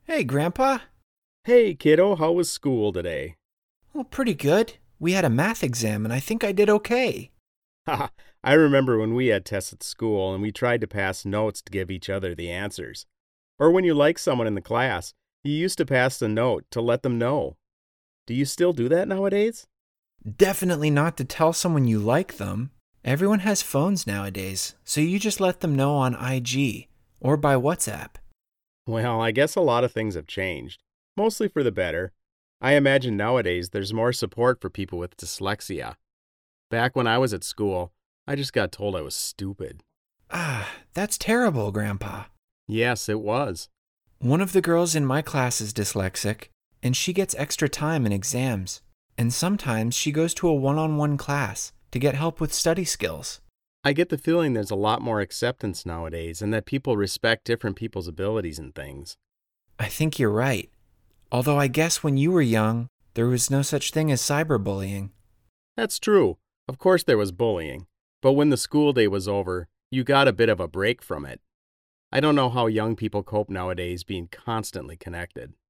Hey, Grandpa. Hey, kiddo, how was school today? Well, pretty good. We had a math exam, and I think I did okay. Haha, I remember when we had tests at school and we tried to pass notes to give each other the answers. Or when you like someone in the class, you used to pass a note to let them know. Do you still do that nowadays? Definitely not to tell someone you like them. Everyone has phones nowadays, so you just let them know on IG or by WhatsApp. Well, I guess a lot of things have changed, mostly for the better. I imagine nowadays there's more support for people with dyslexia. Back when I was at school, I just got told I was stupid. That's terrible, Grandpa. Yes, it was. One of the girls in my class is dyslexic, and she gets extra time in exams. And sometimes she goes to a one-on-one class to get help with study skills. I get the feeling there's a lot more acceptance nowadays and that people respect different people's abilities and things. I think you're right. Although I guess when you were young, there was no such thing as cyberbullying. That's true. Of course there was bullying. But when the school day was over, you got a bit of a break from it. I don't know how young people cope nowadays being constantly connected.